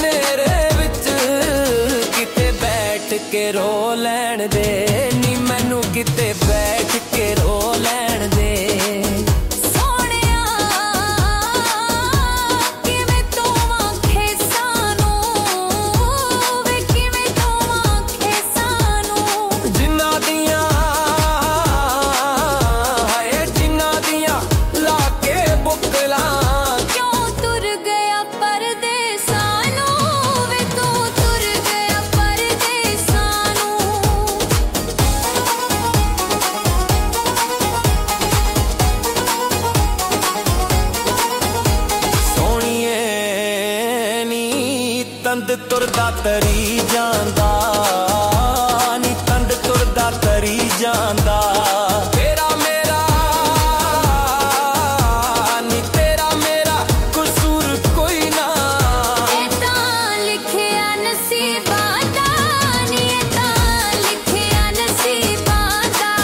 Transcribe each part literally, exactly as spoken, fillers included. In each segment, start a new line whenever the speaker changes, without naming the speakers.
ਹਨੇਰੇ ਵਿੱਚ ਕਿਤੇ ਬੈਠ ਕੇ ਰੋ ਲੈਣ ਦੇ ਨੀ ਮੈਨੂੰ ਕਿਤੇ ਬੈਠ ਕੇ ਰੋ ਲੈਣ ਦੇ ਤੰਦ ਤੁਰਦਾ ਤਰੀ ਜਾਂਦਾ ਨੀ ਤੰਦ ਤੁਰਦਾ ਤਰੀ ਜਾਂਦਾ ਤੇਰਾ ਮੇਰਾ ਨੀ ਤੇਰਾ ਮੇਰਾ ਕਸੂਰ ਕੋਈ ਨਾ ਇਹ ਤਾਂ ਲਿਖਿਆ ਨਸੀਬਾਂ ਦਾ ਨੀ ਇਹ ਤਾਂ ਲਿਖਿਆ ਨਸੀਬਾਂ ਦਾ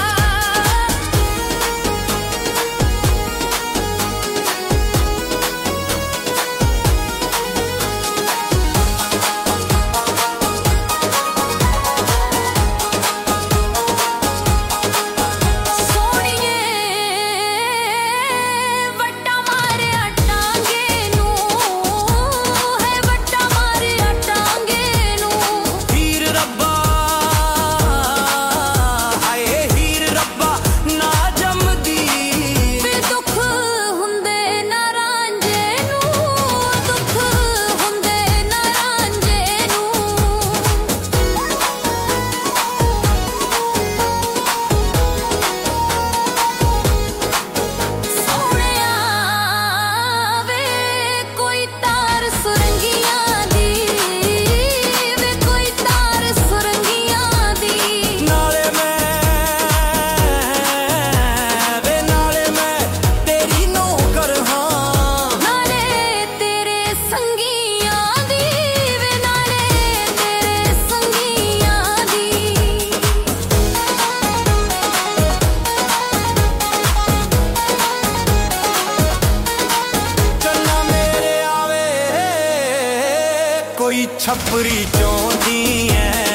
ਕੋਈ ਛਪਰੀ ਚਾਹੁੰਦੀ ਐ